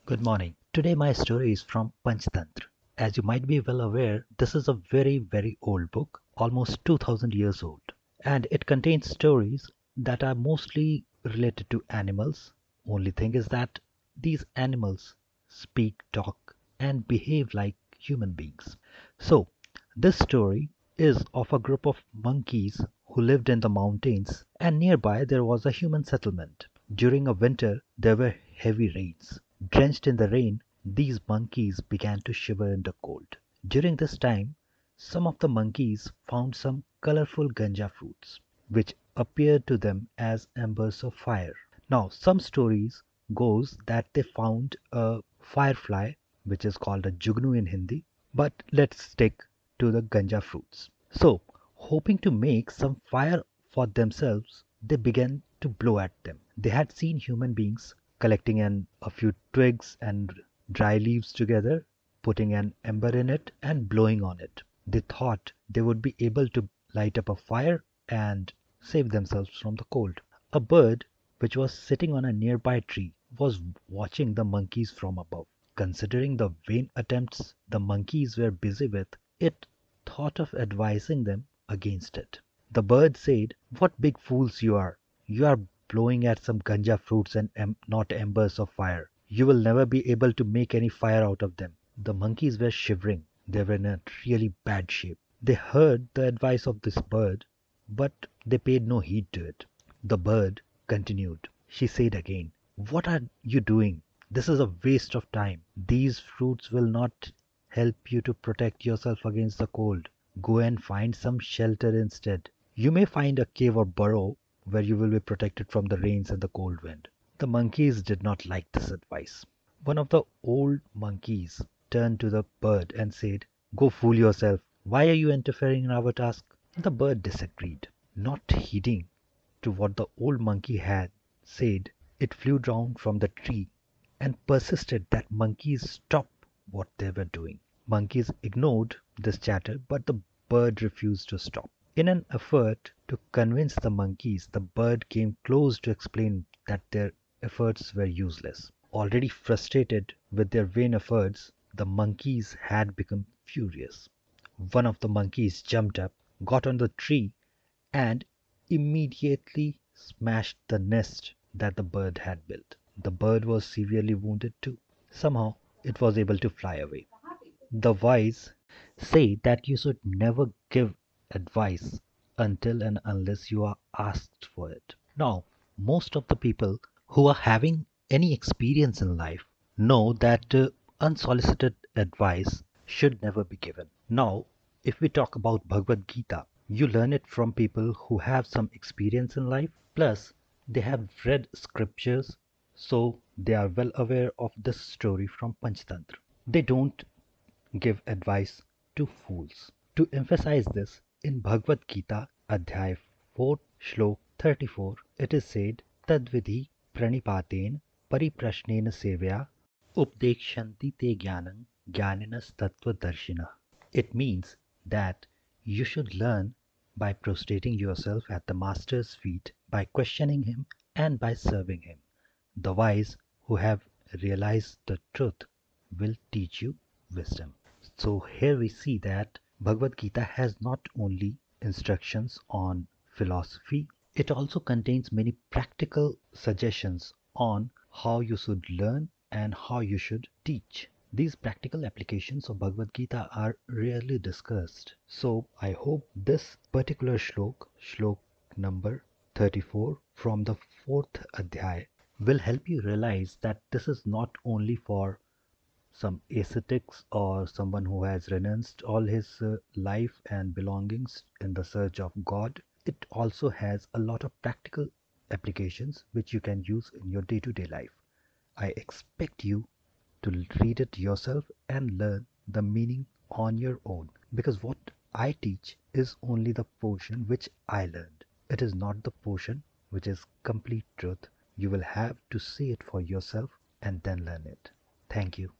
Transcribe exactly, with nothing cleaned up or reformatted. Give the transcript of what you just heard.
Good morning. Today my story is from Panchtantra. As you might be well aware, this is a very very old book, almost two thousand years old, and it contains stories that are mostly related to animals. Only thing is that these animals speak, talk, and behave like human beings. So, this story is of a group of monkeys who lived in the mountains, and nearby there was a human settlement. During a winter, there were heavy rains. Drenched in the rain, these monkeys began to shiver in the cold. During this time, some of the monkeys found some colorful ganja fruits, which appeared to them as embers of fire. Now, some stories goes that they found a firefly, which is called a jugnu in Hindi, but let's stick to the ganja fruits. So, hoping to make some fire for themselves, they began to blow at them. They had seen human beings collecting an, a few twigs and dry leaves together, putting an ember in it, and blowing on it. They thought they would be able to light up a fire and save themselves from the cold. A bird, which was sitting on a nearby tree, was watching the monkeys from above. Considering the vain attempts the monkeys were busy with, it thought of advising them against it. The bird said, "What big fools you are! You are blowing at some ganja fruits and em- not embers of fire. You will never be able to make any fire out of them." The monkeys were shivering. They were in a really bad shape. They heard the advice of this bird, but they paid no heed to it. The bird continued. She said again, "What are you doing? This is a waste of time. These fruits will not help you to protect yourself against the cold. Go and find some shelter instead. You may find a cave or burrow where you will be protected from the rains and the cold wind." The monkeys did not like this advice. One of the old monkeys turned to the bird and said, "Go fool yourself. Why are you interfering in our task?" The bird disagreed. Not heeding to what the old monkey had said, it flew down from the tree and persisted that monkeys stop what they were doing. Monkeys ignored this chatter, but the bird refused to stop. In an effort to convince the monkeys, the bird came close to explain that their efforts were useless. Already frustrated with their vain efforts, the monkeys had become furious. One of the monkeys jumped up, got on the tree, and immediately smashed the nest that the bird had built. The bird was severely wounded too. Somehow it was able to fly away. The wise say that you should never give advice until and unless you are asked for it. Now, most of the people who are having any experience in life know that uh, unsolicited advice should never be given. Now, if we talk about Bhagavad Gita, you learn it from people who have some experience in life, plus they have read scriptures, so they are well aware of this story from Panchtantra. They don't give advice to fools. To emphasize this, in Bhagavad Gita, Adhyay four, Shlok thirty-four, it is said, Tadvidhi pranipaten pariprashnena sevya updekshanti te jnanam jnaninas tattvadarshina. It means that you should learn by prostrating yourself at the Master's feet, by questioning him, and by serving him. The wise who have realized the truth will teach you wisdom. So here we see that Bhagavad Gita has not only instructions on philosophy, it also contains many practical suggestions on how you should learn and how you should teach. These practical applications of Bhagavad Gita are rarely discussed. So I hope this particular shlok, shlok number thirty-four from the fourth adhyay, will help you realize that this is not only for some ascetics or someone who has renounced all his uh, life and belongings in the search of God. It also has a lot of practical applications which you can use in your day to day life. I expect you to read it yourself and learn the meaning on your own, because what I teach is only the portion which I learned. It is not the portion which is complete truth. You will have to see it for yourself and then learn it. Thank you.